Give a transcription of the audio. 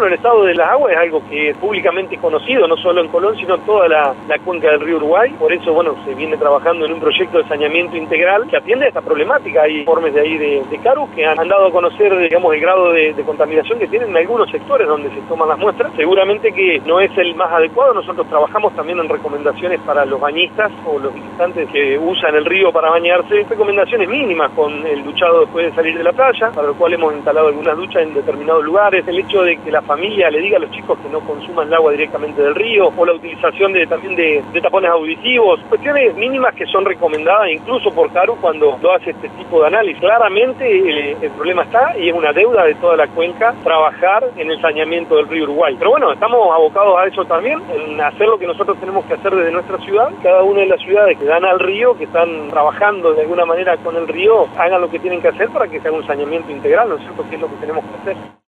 Bueno, el estado de las aguas es algo que es públicamente conocido, no solo en Colón, sino en toda la cuenca del río Uruguay. Por eso, bueno, se viene trabajando en un proyecto de saneamiento integral que atiende a esta problemática. Hay informes de ahí de Caru que han dado a conocer, digamos, el grado de contaminación que tienen en algunos sectores donde se toman las muestras. Seguramente que no es el más adecuado. Nosotros trabajamos también en recomendaciones para los bañistas o los visitantes que usan el río para bañarse, recomendaciones mínimas con el duchado después de salir de la playa, para lo cual hemos instalado algunas duchas en determinados lugares, el hecho de que la familia le diga a los chicos que no consuman el agua directamente del río, o la utilización también de tapones auditivos, cuestiones mínimas que son recomendadas incluso por Caru cuando lo hace este tipo de análisis. Claramente el problema está y es una deuda de toda la cuenca trabajar en el saneamiento del río Uruguay. Pero bueno, estamos abocados a eso también, en hacer lo que nosotros tenemos que hacer desde nuestra ciudad. Cada una de las ciudades que dan al río, que están trabajando de alguna manera con el río, hagan lo que tienen que hacer para que sea un saneamiento integral, ¿no es cierto?, que es lo que tenemos que hacer.